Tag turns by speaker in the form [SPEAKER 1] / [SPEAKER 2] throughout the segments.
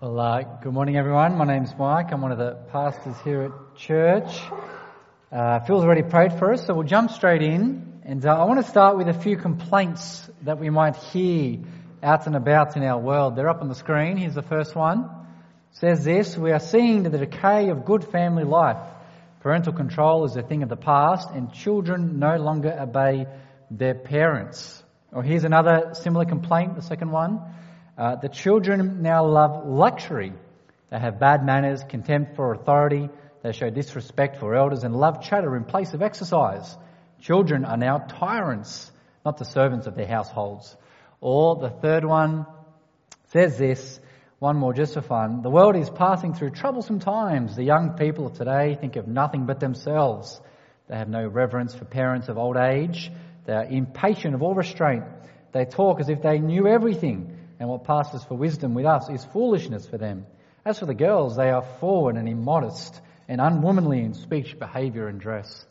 [SPEAKER 1] Good morning, everyone. My name's Mike. I'm one of the pastors here at church. Phil's already prayed for us, so we'll jump straight in. And I want to start with a few complaints that we might hear out and about in our world. They're up on the screen. Here's the first one. It says this: we are seeing the decay of good family life. Parental control is a thing of the past, and children no longer obey their parents. Or here's another similar complaint, the second one. The children now love luxury. They have bad manners, contempt for authority. They show disrespect for elders and love chatter in place of exercise. Children are now tyrants, not the servants of their households. Or the third one says this, one more just for fun. The world is passing through troublesome times. The young people of today think of nothing but themselves. They have no reverence for parents of old age. They are impatient of all restraint. They talk as if they knew everything. And what passes for wisdom with us is foolishness for them. As for the girls, they are forward and immodest and unwomanly in speech, behaviour and dress.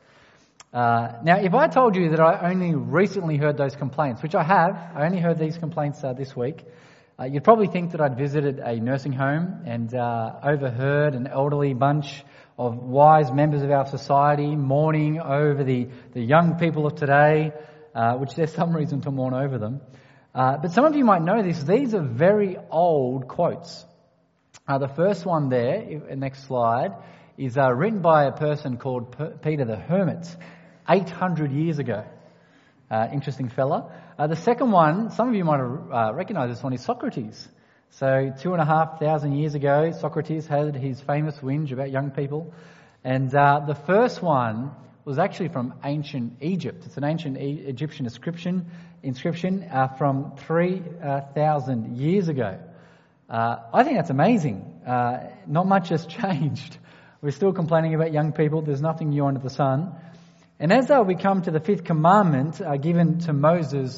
[SPEAKER 1] Now, if I told you that I only recently heard those complaints, which I have, I only heard these complaints this week, you'd probably think that I'd visited a nursing home and overheard an elderly bunch of wise members of our society mourning over the young people of today, which there's some reason to mourn over them. But some of you might know this. These are very old quotes. The first one there, next slide, is written by a person called Peter the Hermit 800 years ago. Interesting fella. The second one, some of you might recognise this one, is Socrates. So 2,500 years ago, Socrates had his famous whinge about young people. And the first one was actually from ancient Egypt. It's an ancient Egyptian inscription from 3,000 years ago. I think that's amazing. Not much has changed. We're still complaining about young people. There's nothing new under the sun. And as we come to the fifth commandment given to Moses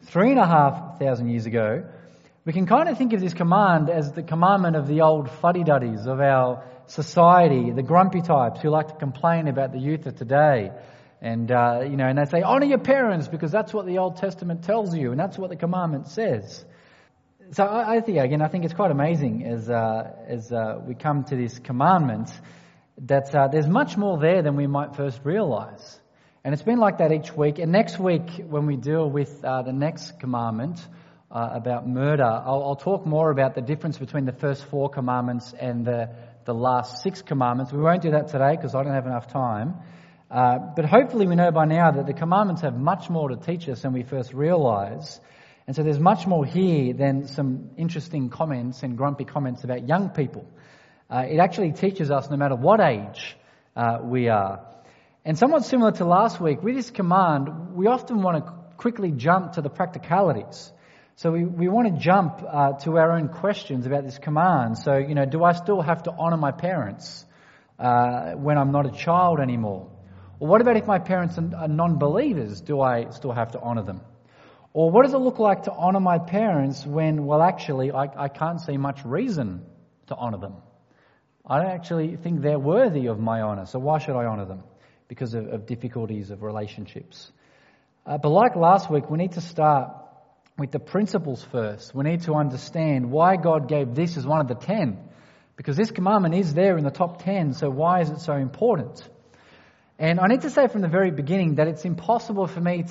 [SPEAKER 1] 3,500 years ago, we can kind of think of this command as the commandment of the old fuddy-duddies of our society, the grumpy types who like to complain about the youth of today. And, and they say, honour your parents because that's what the Old Testament tells you and that's what the commandment says. So I think it's quite amazing as we come to this commandment that there's much more there than we might first realise. And it's been like that each week. And next week, when we deal with the next commandment about murder, I'll talk more about the difference between the first 4 commandments and the last 6 commandments. We won't do that today because I don't have enough time. But hopefully we know by now that the commandments have much more to teach us than we first realise. And so there's much more here than some interesting comments and grumpy comments about young people. It actually teaches us no matter what age we are. And somewhat similar to last week, with this command, we often want to quickly jump to the practicalities. So we want to jump to our own questions about this command. So, do I still have to honour my parents when I'm not a child anymore? Or what about if my parents are non-believers? Do I still have to honour them? Or what does it look like to honour my parents when, well, actually, I can't see much reason to honour them? I don't actually think they're worthy of my honour, so why should I honour them? Because of difficulties of relationships. But like last week, we need to start with the principles first. We need to understand why God gave this as one of the 10. Because this commandment is there in the top 10, so why is it so important? And I need to say from the very beginning that it's impossible for me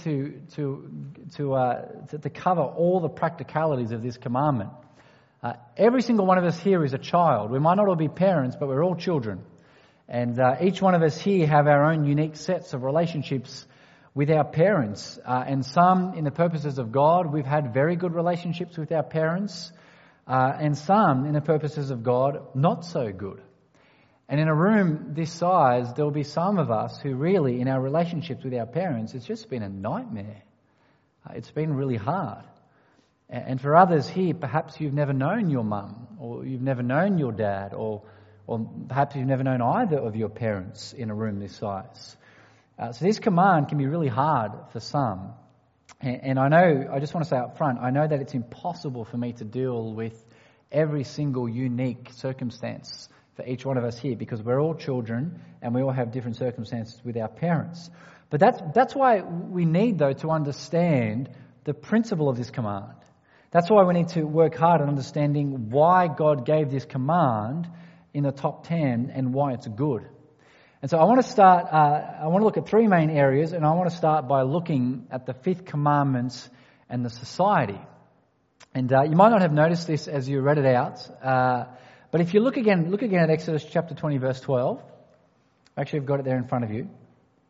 [SPEAKER 1] to cover all the practicalities of this commandment. Every single one of us here is a child. We might not all be parents, but we're all children. And each one of us here have our own unique sets of relationships with our parents. And some, in the purposes of God, we've had very good relationships with our parents. And some, in the purposes of God, not so good. And in a room this size, there will be some of us who really, in our relationships with our parents, it's just been a nightmare. It's been really hard. And for others here, perhaps you've never known your mum, or you've never known your dad, or perhaps you've never known either of your parents in a room this size. So this command can be really hard for some. And I just want to say up front, I know that it's impossible for me to deal with every single unique circumstance for each one of us here because we're all children and we all have different circumstances with our parents. But that's why we need, though, to understand the principle of this command. That's why we need to work hard on understanding why God gave this command in the top 10 and why it's good. And so I want to look at three main areas, and I want to start by looking at the fifth commandments and the society. And you might not have noticed this as you read it out, but if you look again at Exodus chapter 20, verse 12. Actually, I've got it there in front of you.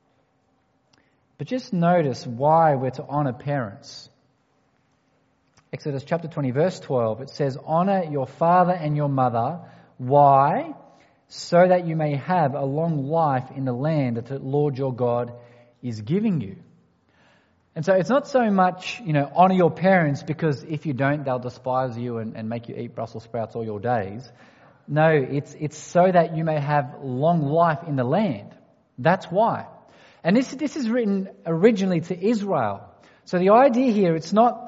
[SPEAKER 1] But just notice why we're to honour parents. Exodus chapter 20, verse 12, it says, "Honour your father and your mother." Why? "So that you may have a long life in the land that the Lord your God is giving you." And so it's not so much, honour your parents because if you don't, they'll despise you and make you eat Brussels sprouts all your days. No, it's so that you may have long life in the land. That's why. And this is written originally to Israel. So the idea here, it's not,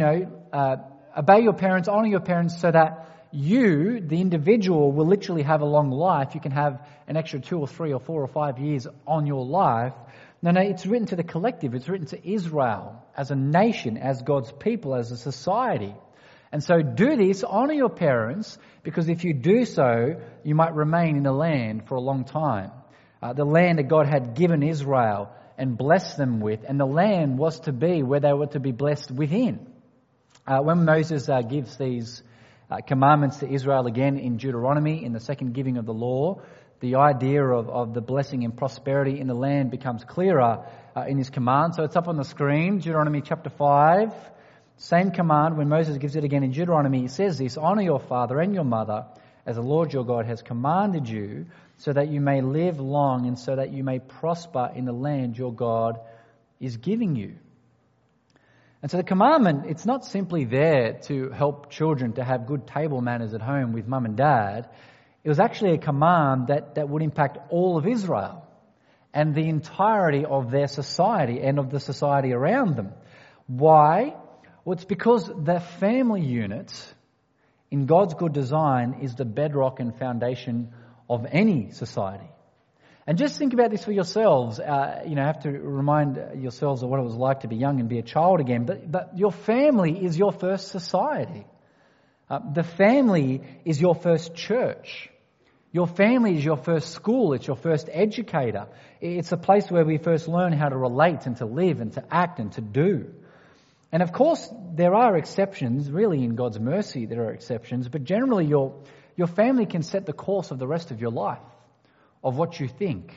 [SPEAKER 1] obey your parents, honour your parents so that you, the individual, will literally have a long life. You can have an extra 2 or 3 or 4 or 5 years on your life. No, it's written to the collective. It's written to Israel as a nation, as God's people, as a society. And so do this, honour your parents, because if you do so, you might remain in the land for a long time. The land that God had given Israel and blessed them with, and the land was to be where they were to be blessed within. When Moses gives these commandments to Israel again in Deuteronomy, in the second giving of the law, the idea of the blessing and prosperity in the land becomes clearer in his command. So it's up on the screen, Deuteronomy chapter 5. Same command, when Moses gives it again in Deuteronomy, he says this, "Honour your father and your mother as the Lord your God has commanded you, so that you may live long and so that you may prosper in the land your God is giving you." And so the commandment, it's not simply there to help children to have good table manners at home with mum and dad. It was actually a command that would impact all of Israel and the entirety of their society and of the society around them. Why? Well, it's because the family unit in God's good design is the bedrock and foundation of any society. And just think about this for yourselves. Have to remind yourselves of what it was like to be young and be a child again. But your family is your first society. The family is your first church. Your family is your first school. It's your first educator. It's a place where we first learn how to relate and to live and to act and to do. And of course, there are exceptions. Really, in God's mercy, there are exceptions. But generally, your family can set the course of the rest of your life, of what you think,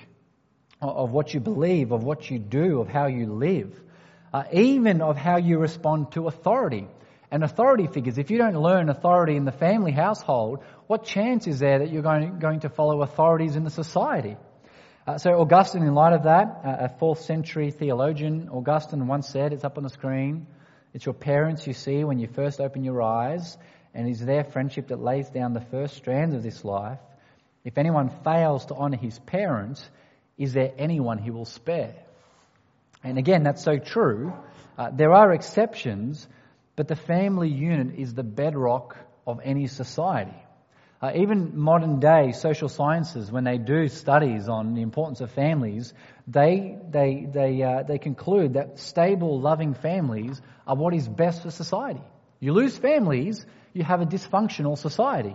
[SPEAKER 1] of what you believe, of what you do, of how you live, even of how you respond to authority. And authority figures, if you don't learn authority in the family household, what chance is there that you're going to follow authorities in the society? So Augustine, in light of that, a 4th century theologian, Augustine once said, it's up on the screen, "It's your parents you see when you first open your eyes, and it is their friendship that lays down the first strands of this life. If anyone fails to honour his parents, is there anyone he will spare?" And again, that's so true. There are exceptions, but the family unit is the bedrock of any society. Even modern day social sciences, when they do studies on the importance of families, they conclude that stable, loving families are what is best for society. You lose families, you have a dysfunctional society.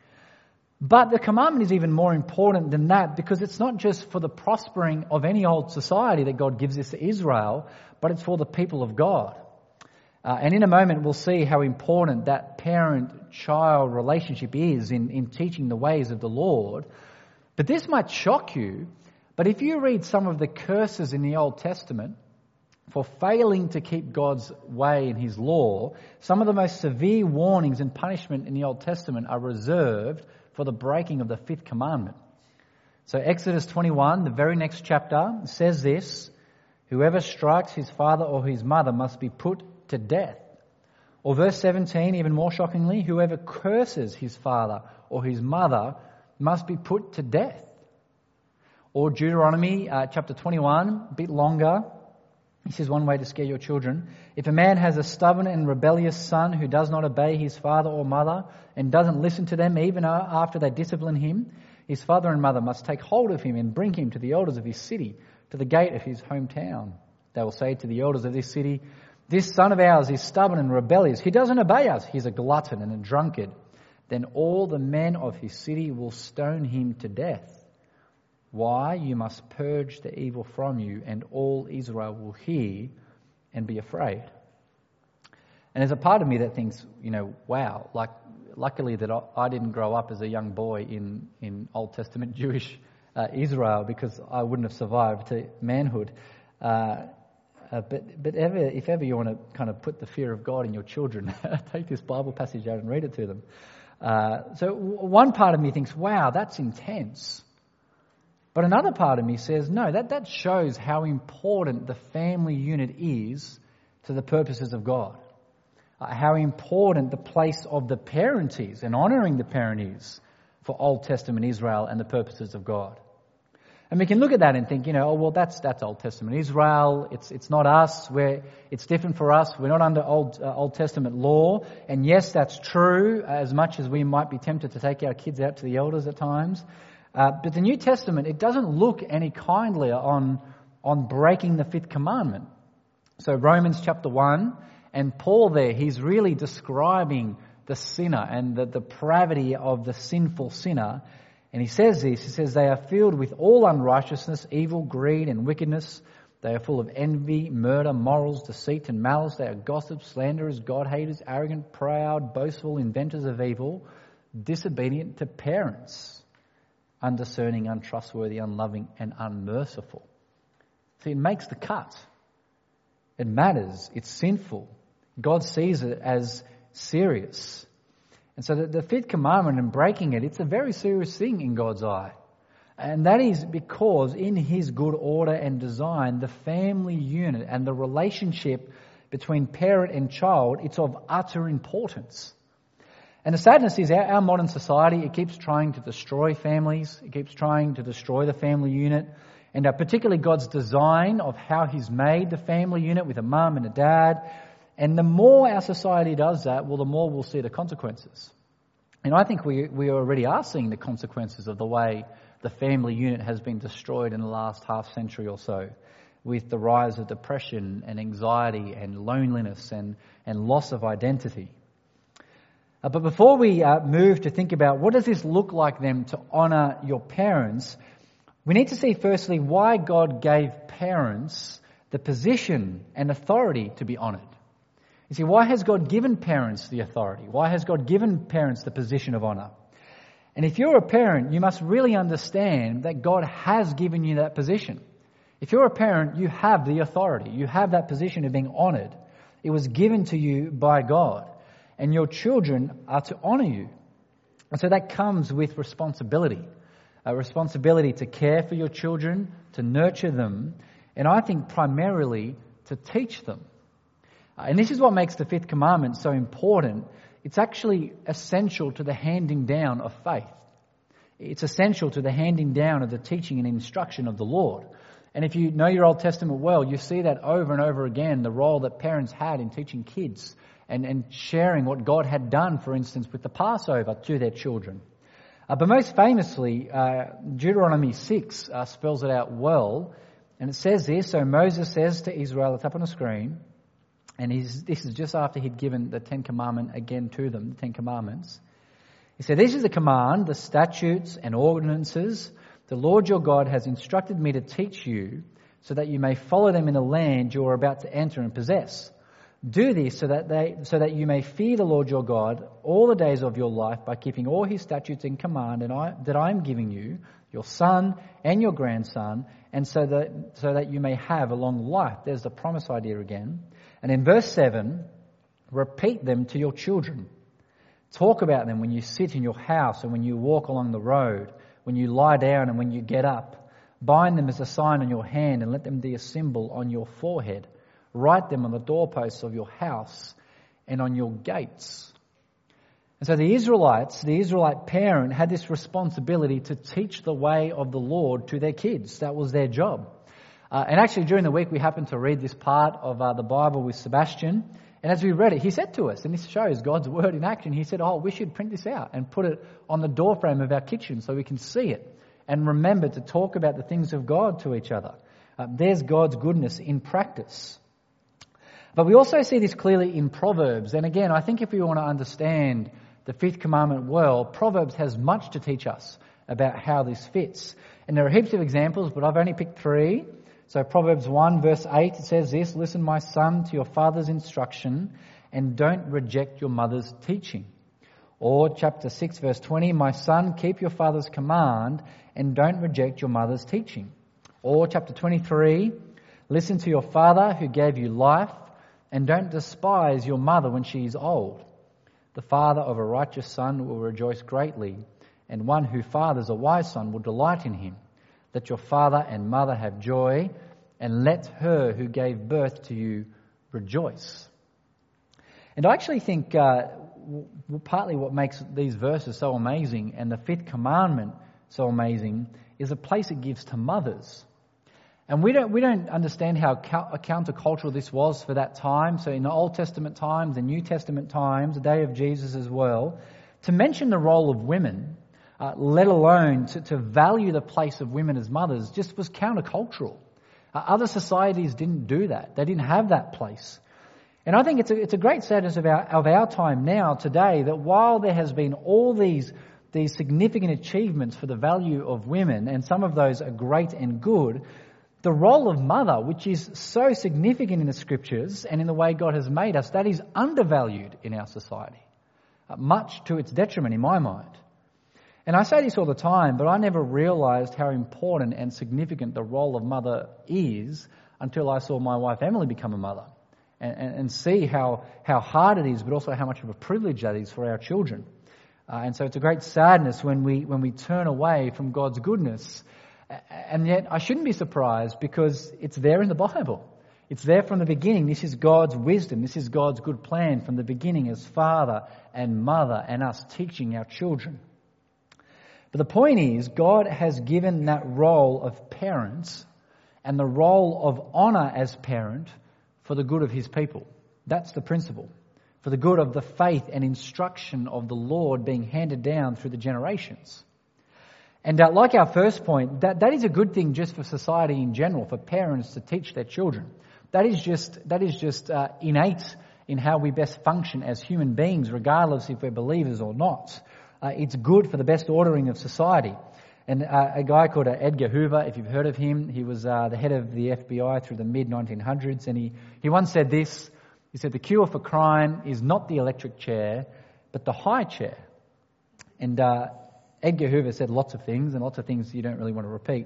[SPEAKER 1] But the commandment is even more important than that, because it's not just for the prospering of any old society that God gives this to Israel, but it's for the people of God. And in a moment we'll see how important that parent-child relationship is in teaching the ways of the Lord. But this might shock you, but if you read some of the curses in the Old Testament for failing to keep God's way and His law, some of the most severe warnings and punishment in the Old Testament are reserved for the breaking of the 5th commandment. So Exodus 21, the very next chapter, says this: "Whoever strikes his father or his mother must be put to death." Or verse 17, even more shockingly, "Whoever curses his father or his mother must be put to death." Or Deuteronomy chapter 21, a bit longer. This is one way to scare your children. "If a man has a stubborn and rebellious son who does not obey his father or mother and doesn't listen to them even after they discipline him, his father and mother must take hold of him and bring him to the elders of his city, to the gate of his hometown. They will say to the elders of this city, This son of ours is stubborn and rebellious. He doesn't obey us. He's a glutton and a drunkard. Then all the men of his city will stone him to death. Why? You must purge the evil from you, and all Israel will hear and be afraid. And there's a part of me that thinks, wow, luckily that I didn't grow up as a young boy in Old Testament Jewish Israel, because I wouldn't have survived to manhood. But if ever you want to kind of put the fear of God in your children, take this Bible passage out and read it to them. So one part of me thinks, wow, that's intense. But another part of me says, no, that shows how important the family unit is to the purposes of God. How important the place of the parent is, and honouring the parent is, for Old Testament Israel and the purposes of God. And we can look at that and think, that's Old Testament Israel. It's not us. It's different for us. We're not under Old Testament law. And yes, that's true, as much as we might be tempted to take our kids out to the elders at times. But the New Testament, it doesn't look any kindlier on breaking the fifth commandment. So Romans chapter 1, and Paul there, he's really describing the sinner and the depravity of the sinful sinner. And he says this, he says, they are filled with all unrighteousness, evil, greed and wickedness. They are full of envy, murder, morals, deceit and malice. They are gossips, slanderers, God-haters, arrogant, proud, boastful, inventors of evil, disobedient to parents, undiscerning, untrustworthy, unloving and unmerciful. See, it makes the cut. It matters. It's sinful. God sees it as serious. And so the fifth commandment and breaking it, it's a very serious thing in God's eye. And that is because in His good order and design, the family unit and the relationship between parent and child, it's of utter importance. And the sadness is our modern society, it keeps trying to destroy families. It keeps trying to destroy the family unit. And particularly God's design of how He's made the family unit with a mum and a dad. And the more our society does that, well, the more we'll see the consequences. And I think we already are seeing the consequences of the way the family unit has been destroyed in the last half century or so, with the rise of depression and anxiety and loneliness and loss of identity. But before we move to think about what does this look like then to honour your parents, we need to see firstly why God gave parents the position and authority to be honoured. You see, why has God given parents the authority? Why has God given parents the position of honour? And if you're a parent, you must really understand that God has given you that position. If you're a parent, you have the authority. You have that position of being honoured. It was given to you by God. And your children are to honour you. And so that comes with responsibility. A responsibility to care for your children, to nurture them, and I think primarily to teach them. And this is what makes the fifth commandment so important. It's actually essential to the handing down of faith. It's essential to the handing down of the teaching and instruction of the Lord. And if you know your Old Testament well, you see that over and over again, the role that parents had in teaching kids and sharing what God had done, for instance, with the Passover to their children. But most famously, Deuteronomy 6 spells it out well. And it says this, so Moses says to Israel, it's up on the screen, and this is just after he'd given the Ten Commandments again to them, the Ten Commandments. He said, this is the command, the statutes and ordinances the Lord your God has instructed me to teach you so that you may follow them in the land you are about to enter and possess. Do this so that you may fear the Lord your God all the days of your life by keeping all His statutes and command that I am giving you, your son and your grandson, and so that you may have a long life. There's the promise idea again. And in verse 7, repeat them to your children. Talk about them when you sit in your house and when you walk along the road, when you lie down and when you get up. Bind them as a sign on your hand and let them be a symbol on your forehead. Write them on the doorposts of your house and on your gates. And so the Israelite parent had this responsibility to teach the way of the Lord to their kids. That was their job. And actually during the week we happened to read this part of the Bible with Sebastian. And as we read it, he said to us, and this shows God's word in action, he said, we should print this out and put it on the doorframe of our kitchen so we can see it and remember to talk about the things of God to each other. There's God's goodness in practice. But we also see this clearly in Proverbs. And again, I think if we want to understand the fifth commandment well, Proverbs has much to teach us about how this fits. And there are heaps of examples, but I've only picked 3. So Proverbs 1 verse 8, it says this, "Listen, my son, to your father's instruction, and don't reject your mother's teaching." Or chapter 6 verse 20, "My son, keep your father's command, and don't reject your mother's teaching." Or chapter 23, "Listen to your father who gave you life, and don't despise your mother when she is old. The father of a righteous son will rejoice greatly, and one who fathers a wise son will delight in him. Let your father and mother have joy, and let her who gave birth to you rejoice." And I actually think partly what makes these verses so amazing and the fifth commandment so amazing is the place it gives to mothers. And we don't understand how countercultural this was for that time. So in the Old Testament times and New Testament times, the day of Jesus as well, to mention the role of women, let alone to value the place of women as mothers, just was countercultural. Other societies didn't do that. They didn't have that place. And I think it's a great sadness of our time now, today, that while there has been all these significant achievements for the value of women, and some of those are great and good, the role of mother, which is so significant in the Scriptures and in the way God has made us, that is undervalued in our society, much to its detriment in my mind. And I say this all the time, but I never realised how important and significant the role of mother is until I saw my wife Emily become a mother and see how hard it is, but also how much of a privilege that is for our children. And so it's a great sadness when we turn away from God's goodness. And yet I shouldn't be surprised, because it's there in the Bible. It's there from the beginning. This is God's wisdom. This is God's good plan from the beginning as father and mother and us teaching our children. But the point is, God has given that role of parents and the role of honour as parent for the good of his people. That's the principle. For the good of the faith and instruction of the Lord being handed down through the generations. And like our first point, that is a good thing just for society in general, for parents to teach their children. That is just innate in how we best function as human beings, regardless if we're believers or not. It's good for the best ordering of society. And a guy called Edgar Hoover, if you've heard of him, he was the head of the FBI through the mid-1900s, and he once said this. He said, "The cure for crime is not the electric chair, but the high chair." And Edgar Hoover said lots of things, and lots of things you don't really want to repeat.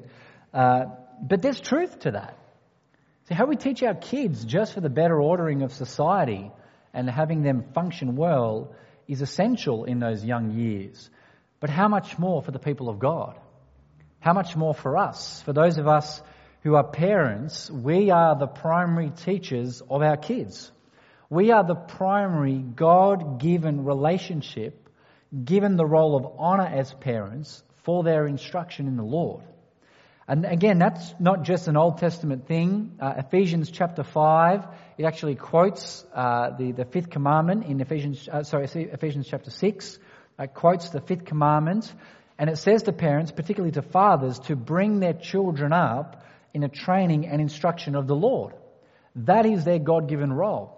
[SPEAKER 1] But there's truth to that. So how we teach our kids just for the better ordering of society and having them function well is essential in those young years. But how much more for the people of God? How much more for us? For those of us who are parents, we are the primary teachers of our kids. We are the primary God-given relationship, given the role of honour as parents for their instruction in the Lord. And again, that's not just an Old Testament thing. Ephesians chapter 5, it actually quotes the fifth commandment in Ephesians chapter 6. It quotes the fifth commandment, and it says to parents, particularly to fathers, to bring their children up in a training and instruction of the Lord. That is their God-given role.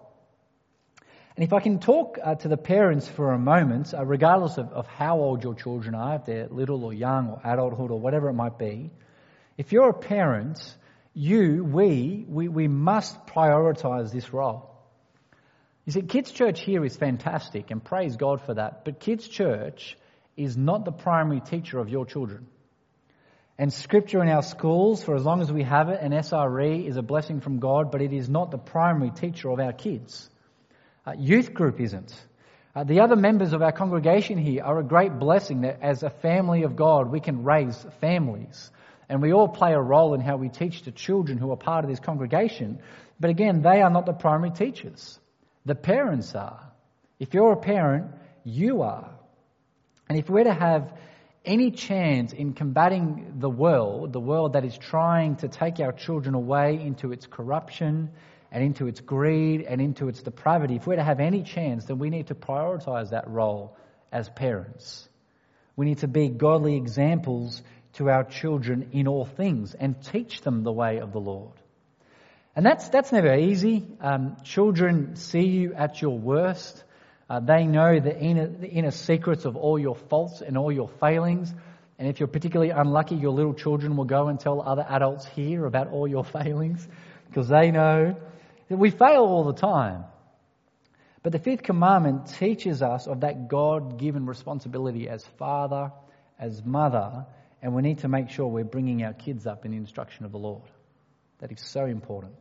[SPEAKER 1] And if I can talk to the parents for a moment, regardless of how old your children are, if they're little or young or adulthood or whatever it might be, if you're a parent, we must prioritise this role. You see, Kids Church here is fantastic, and praise God for that, but Kids Church is not the primary teacher of your children. And Scripture in our schools, for as long as we have it, and SRE is a blessing from God, but it is not the primary teacher of our kids. Youth group isn't. The other members of our congregation here are a great blessing that as a family of God we can raise families. And we all play a role in how we teach the children who are part of this congregation. But again, they are not the primary teachers. The parents are. If you're a parent, you are. And if we're to have any chance in combating the world that is trying to take our children away into its corruption and into its greed and into its depravity, if we're to have any chance, then we need to prioritise that role as parents. We need to be godly examples to our children in all things and teach them the way of the Lord. And that's never easy. Children see you at your worst. They know the inner secrets of all your faults and all your failings. And if you're particularly unlucky, your little children will go and tell other adults here about all your failings, because they know that we fail all the time. But the fifth commandment teaches us of that God-given responsibility as father, as mother, and we need to make sure we're bringing our kids up in the instruction of the Lord. That is so important.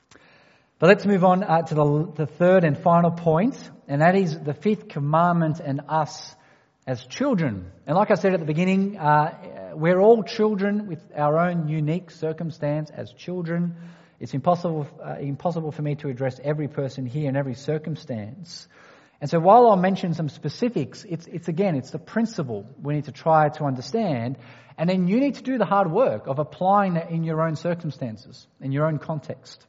[SPEAKER 1] But let's move on to the third and final point, and that is the fifth commandment and us as children. And like I said at the beginning, we're all children with our own unique circumstance as children. It's impossible for me to address every person here in every circumstance. And so while I'll mention some specifics, it's the principle we need to try to understand. And then you need to do the hard work of applying that in your own circumstances, in your own context.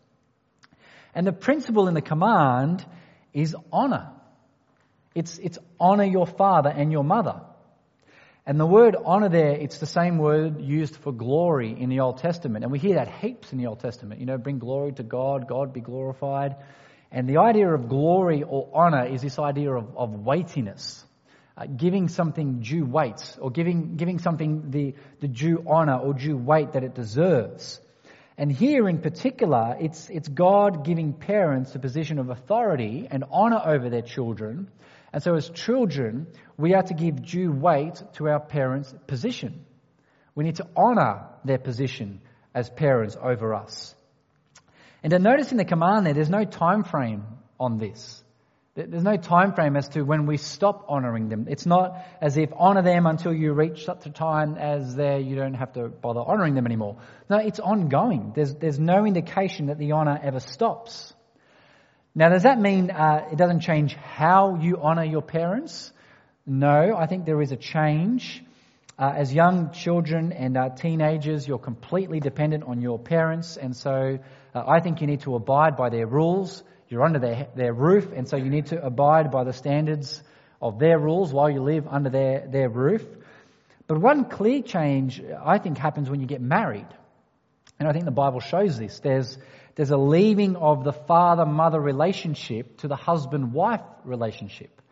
[SPEAKER 1] And the principle in the command is honor. It's honor your father and your mother. And the word honor there, it's the same word used for glory in the Old Testament. And we hear that heaps in the Old Testament. Bring glory to God, God be glorified. And the idea of glory or honor is this idea of weightiness. Giving something due weight, or giving something the due honor or due weight that it deserves. And here in particular, it's God giving parents a position of authority and honor over their children. And so as children, we are to give due weight to our parents' position. We need to honor their position as parents over us. And to notice in the command there's no time frame on this. There's no time frame as to when we stop honouring them. It's not as if honour them until you reach such a time as you don't have to bother honouring them anymore. No, it's ongoing. There's no indication that the honour ever stops. Now, does that mean it doesn't change how you honour your parents? No, I think there is a change. As young children and teenagers, you're completely dependent on your parents, and so I think you need to abide by their rules. You're under their roof, and so you need to abide by the standards of their rules while you live under their roof. But one clear change, I think, happens when you get married. And I think the Bible shows this. There's a leaving of the father-mother relationship to the husband-wife relationship.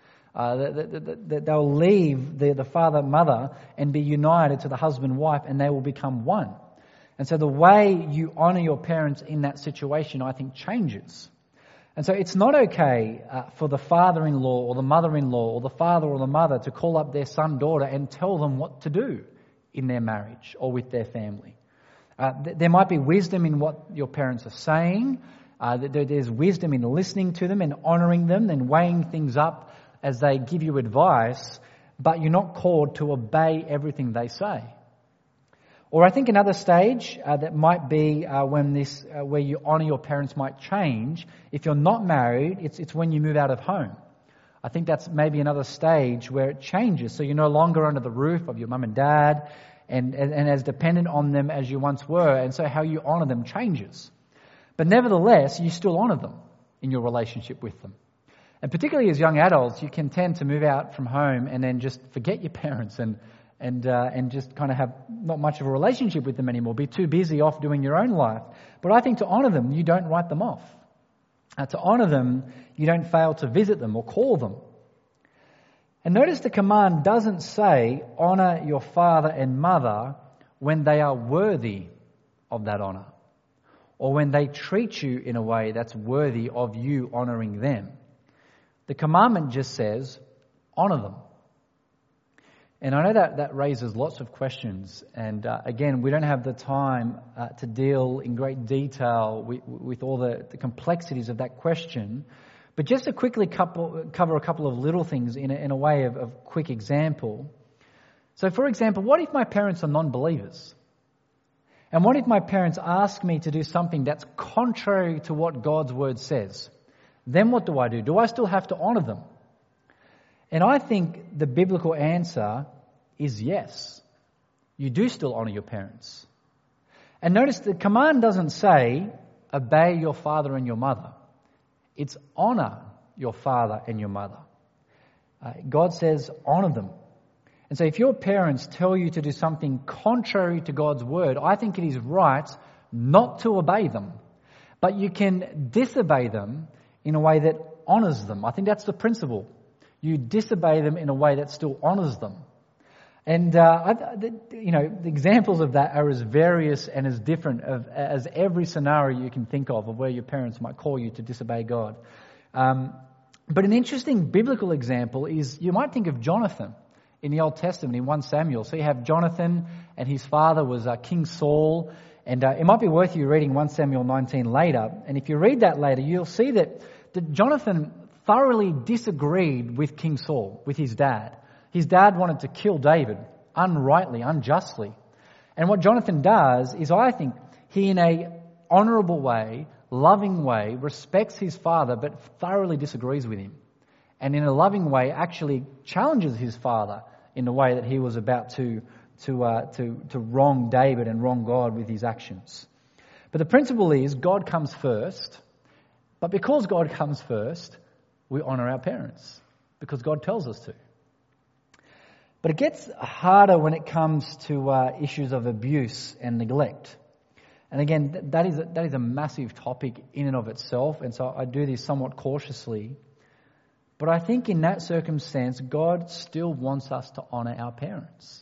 [SPEAKER 1] They'll leave the father-mother and be united to the husband-wife, and they will become one. And so the way you honour your parents in that situation, I think, changes. And so it's not okay for the father-in-law or the mother-in-law or the father or the mother to call up their son, daughter and tell them what to do in their marriage or with their family. There might be wisdom in what your parents are saying. There's wisdom in listening to them and honouring them and weighing things up as they give you advice, but you're not called to obey everything they say. Or I think another stage that might be where you honour your parents might change. If you're not married, it's when you move out of home. I think that's maybe another stage where it changes. So you're no longer under the roof of your mum and dad and as dependent on them as you once were. And so how you honour them changes. But nevertheless, you still honour them in your relationship with them. And particularly as young adults, you can tend to move out from home and then just forget your parents and just kind of have not much of a relationship with them anymore, be too busy off doing your own life. But I think to honour them, you don't write them off. To honour them, you don't fail to visit them or call them. And notice the command doesn't say, honour your father and mother when they are worthy of that honour, or when they treat you in a way that's worthy of you honouring them. The commandment just says, honour them. And I know that raises lots of questions, and again, we don't have the time to deal in great detail with all the complexities of that question, but just to quickly cover a couple of little things in a way of quick example. So for example, what if my parents are non-believers? And what if my parents ask me to do something that's contrary to what God's word says? Then what do I do? Do I still have to honour them? And I think the biblical answer is yes. You do still honour your parents. And notice the command doesn't say, obey your father and your mother. It's honour your father and your mother. God says, honour them. And so if your parents tell you to do something contrary to God's word, I think it is right not to obey them, But you can disobey them in a way that honours them. I think that's the principle. You disobey them in a way that still honours them. And, the examples of that are as various and as different as every scenario you can think of where your parents might call you to disobey God. But an interesting biblical example is, you might think of Jonathan in the Old Testament in 1 Samuel. So you have Jonathan, and his father was King Saul. And it might be worth you reading 1 Samuel 19 later. And if you read that later, you'll see that Jonathan thoroughly disagreed with King Saul, with his dad. His dad wanted to kill David, unrightly, unjustly. And what Jonathan does is, I think, he in a honourable way, loving way, respects his father but thoroughly disagrees with him. And in a loving way actually challenges his father in the way that he was about to wrong David and wrong God with his actions. But the principle is, God comes first. But because God comes first, we honour our parents, because God tells us to. But it gets harder when it comes to issues of abuse and neglect. And again, that is a massive topic in and of itself, and so I do this somewhat cautiously. But I think in that circumstance, God still wants us to honour our parents.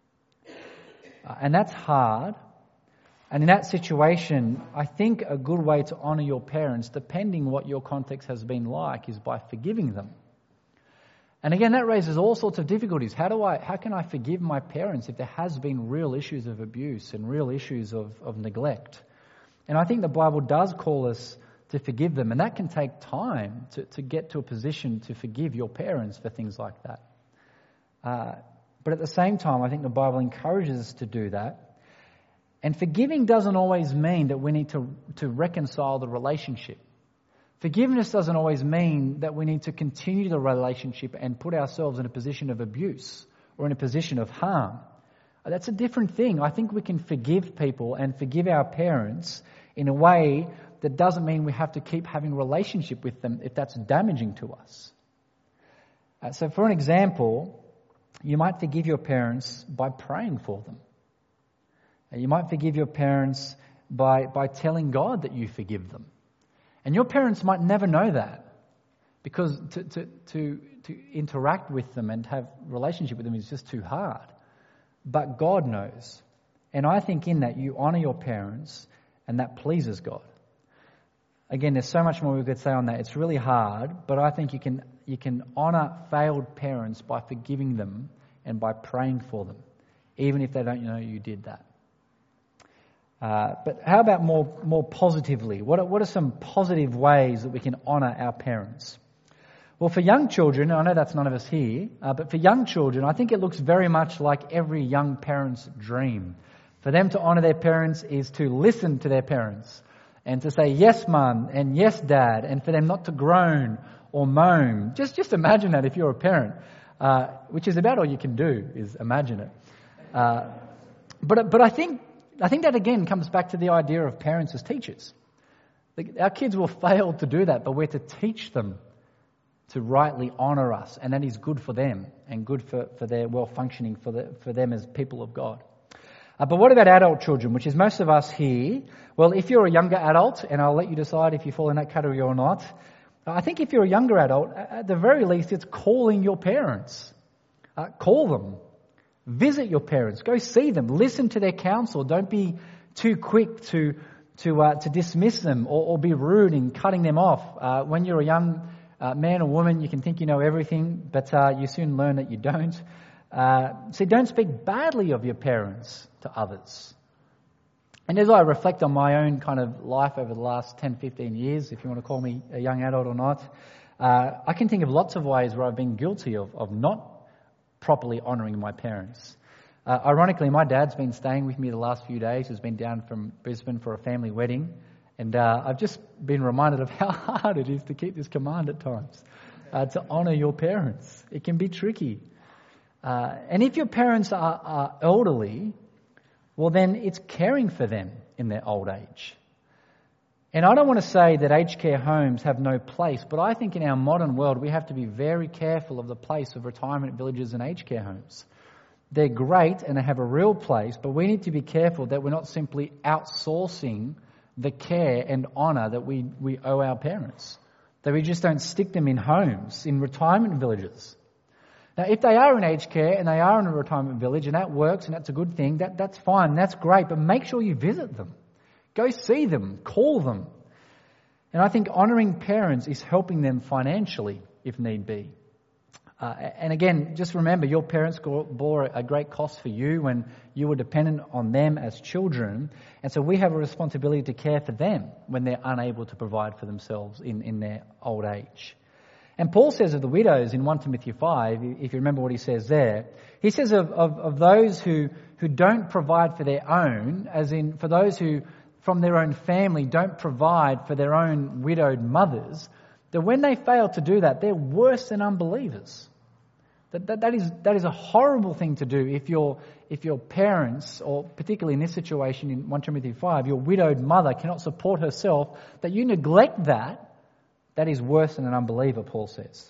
[SPEAKER 1] And that's hard. And in that situation, I think a good way to honour your parents, depending what your context has been like, is by forgiving them. And again, that raises all sorts of difficulties. How can I forgive my parents if there has been real issues of abuse and real issues of neglect? And I think the Bible does call us to forgive them, and that can take time to get to a position to forgive your parents for things like that. But at the same time, I think the Bible encourages us to do that. And forgiving doesn't always mean that we need to reconcile the relationship. Forgiveness doesn't always mean that we need to continue the relationship and put ourselves in a position of abuse or in a position of harm. That's a different thing. I think we can forgive people and forgive our parents in a way that doesn't mean we have to keep having a relationship with them if that's damaging to us. So for an example, you might forgive your parents by praying for them. You might forgive your parents by telling God that you forgive them. And your parents might never know that, because to interact with them and have a relationship with them is just too hard. But God knows. And I think in that you honour your parents, and that pleases God. Again, there's so much more we could say on that. It's really hard, but I think you can honour failed parents by forgiving them and by praying for them, even if they don't know you did that. But how about more positively? What are some positive ways that we can honour our parents? Well, for young children, I know that's none of us here, but for young children, I think it looks very much like every young parent's dream. For them to honour their parents is to listen to their parents and to say, yes, Mum, and yes, Dad, and for them not to groan or moan. Just imagine that if you're a parent, which is about all you can do, is imagine it. But I think that again comes back to the idea of parents as teachers. Our kids will fail to do that, but we're to teach them to rightly honour us, and that is good for them and good for their well-functioning, for them as people of God. But what about adult children, which is most of us here? Well, if you're a younger adult, and I'll let you decide if you fall in that category or not, I think if you're a younger adult, at the very least, it's calling your parents. Call them. Visit your parents. Go see them. Listen to their counsel. Don't be too quick to dismiss them or be rude in cutting them off. When you're a young man or woman, you can think you know everything, but you soon learn that you don't. So don't speak badly of your parents to others. And as I reflect on my own kind of life over the last 10, 15 years, if you want to call me a young adult or not, I can think of lots of ways where I've been guilty of not properly honouring my parents. Ironically, my dad's been staying with me the last few days. He's been down from Brisbane for a family wedding. And I've just been reminded of how hard it is to keep this command at times, to honour your parents. It can be tricky. And if your parents are elderly, well then it's caring for them in their old age. And I don't want to say that aged care homes have no place, but I think in our modern world we have to be very careful of the place of retirement villages and aged care homes. They're great and they have a real place, but we need to be careful that we're not simply outsourcing the care and honour that we owe our parents. That we just don't stick them in homes, in retirement villages. Now, if they are in aged care and they are in a retirement village and that works and that's a good thing, that's fine, that's great, but make sure you visit them. Go see them, call them. And I think honouring parents is helping them financially, if need be. And again, just remember, your parents bore a great cost for you when you were dependent on them as children. And so we have a responsibility to care for them when they're unable to provide for themselves in their old age. And Paul says of the widows in 1 Timothy 5, if you remember what he says there, he says of those who don't provide for their own, as in for those who from their own family don't provide for their own widowed mothers, that when they fail to do that, they're worse than unbelievers. That is a horrible thing to do if your parents, or particularly in this situation in 1 Timothy 5, your widowed mother cannot support herself, that you neglect that is worse than an unbeliever, Paul says.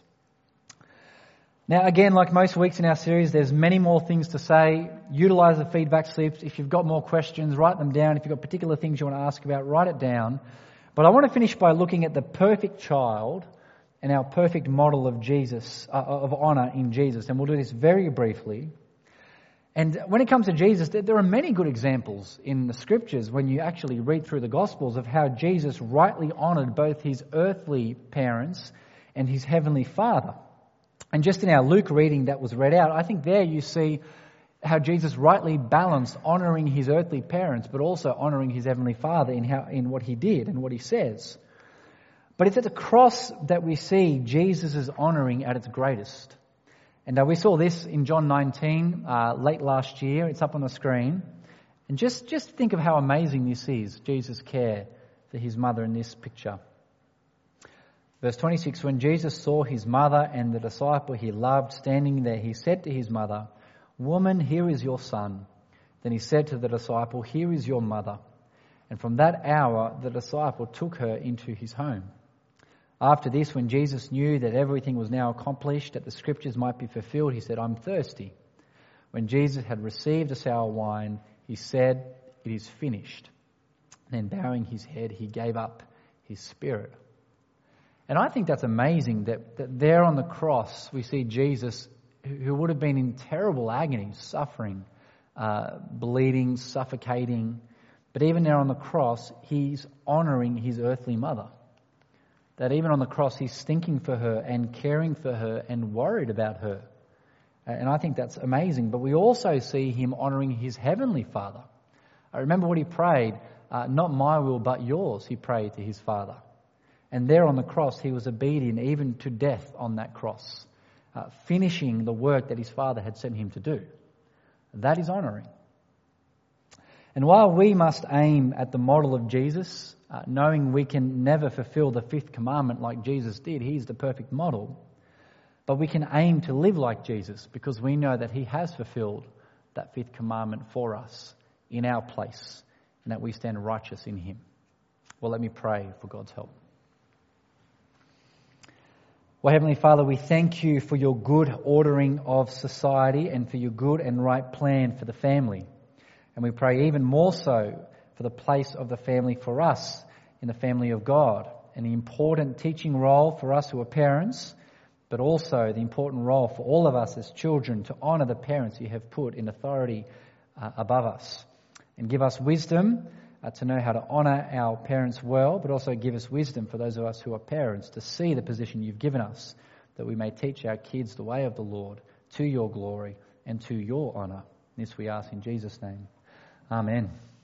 [SPEAKER 1] Now again, like most weeks in our series, there's many more things to say. Utilise the feedback slips. If you've got more questions, write them down. If you've got particular things you want to ask about, write it down. But I want to finish by looking at the perfect child and our perfect model of Jesus, of honour in Jesus. And we'll do this very briefly. And when it comes to Jesus, there are many good examples in the Scriptures when you actually read through the Gospels of how Jesus rightly honoured both his earthly parents and his heavenly Father. And just in our Luke reading that was read out, I think there you see how Jesus rightly balanced honouring his earthly parents but also honouring his heavenly Father in what he did and what he says. But it's at the cross that we see Jesus' honouring at its greatest. And we saw this in John 19 late last year. It's up on the screen. And just think of how amazing this is, Jesus' care for his mother in this picture. Verse 26, when Jesus saw his mother and the disciple he loved standing there, he said to his mother, "Woman, here is your son." Then he said to the disciple, "Here is your mother." And from that hour the disciple took her into his home. After this, when Jesus knew that everything was now accomplished, that the Scriptures might be fulfilled, he said, "I'm thirsty." When Jesus had received the sour wine, he said, "It is finished." Then bowing his head, he gave up his spirit. And I think that's amazing that there on the cross we see Jesus, who would have been in terrible agony, suffering, bleeding, suffocating. But even there on the cross, he's honouring his earthly mother. That even on the cross, he's thinking for her and caring for her and worried about her. And I think that's amazing. But we also see him honouring his heavenly Father. I remember what he prayed, "Not my will, but yours," he prayed to his Father. And there on the cross, he was obedient even to death on that cross, finishing the work that his Father had sent him to do. That is honouring. And while we must aim at the model of Jesus, knowing we can never fulfill the fifth commandment like Jesus did, he's the perfect model, but we can aim to live like Jesus because we know that he has fulfilled that fifth commandment for us in our place and that we stand righteous in him. Well, let me pray for God's help. Well, Heavenly Father, we thank you for your good ordering of society and for your good and right plan for the family. And we pray even more so for the place of the family for us in the family of God and the important teaching role for us who are parents, but also the important role for all of us as children to honour the parents you have put in authority above us. And give us wisdom to know how to honour our parents well, but also give us wisdom for those of us who are parents to see the position you've given us, that we may teach our kids the way of the Lord to your glory and to your honour. This we ask in Jesus' name. Amen.